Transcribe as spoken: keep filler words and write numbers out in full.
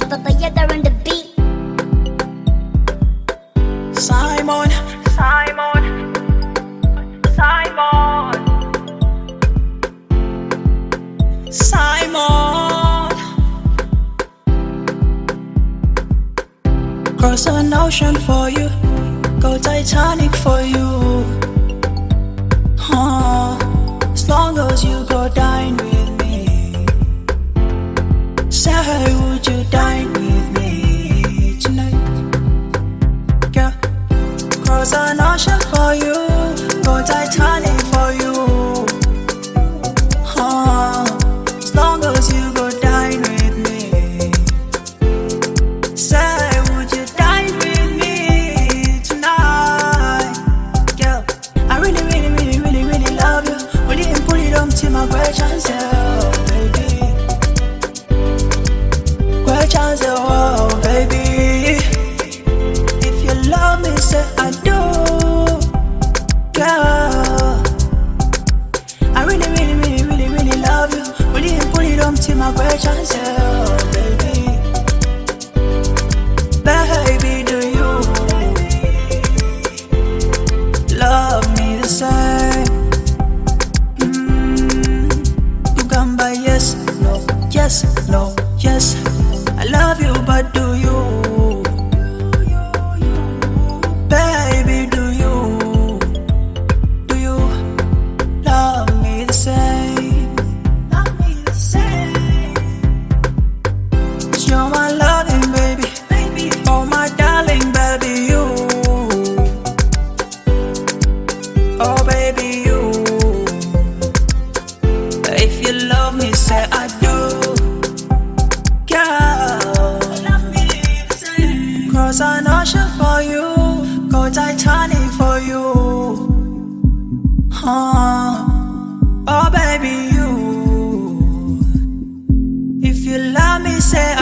Papa Yaga on the beat. Simon, Simon, Simon, Simon. Cross an ocean for you, go Titanic for you. Huh. As long as you go dine with me. Say, would you dine with me tonight? Girl, cross an ocean for you, go Titanic for you. Huh. As long as you go dine with me. Say, would you dine with me tonight? Girl, I really, really, really, really, really love you. Will you put it on to my great chance, yeah, baby? Great chance, oh, baby. If you love me, say I do, girl. I really, really, really, really, really love you. Will you put it on to my great chance, yeah, baby? Baby, do you love me the same? Mm, you come by yes, no, yes, no, yes. I love you, but do you? Baby, do you? Do you love me the same? Love me the same. 'Cause you're my loving baby, baby. Oh my darling baby, you. Oh baby, you. If you love me, say I do. Girl, love me the same. Cross an ocean for you, go Titanic for you. Huh. Oh baby, you. If you love me, say